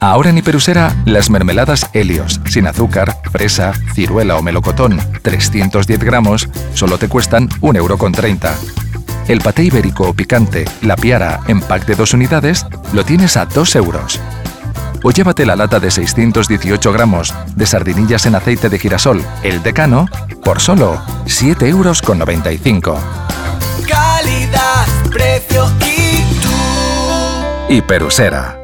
Ahora en Hiperusera, las mermeladas Helios, sin azúcar, fresa, ciruela o melocotón, 310 gramos, solo te cuestan 1,30 €. El paté ibérico o picante, la piara, en pack de 2 unidades, lo tienes a 2 €. O llévate la lata de 618 gramos de sardinillas en aceite de girasol, el Decano, por solo 7,95 €. Calidad, precio y tú. Hiperusera.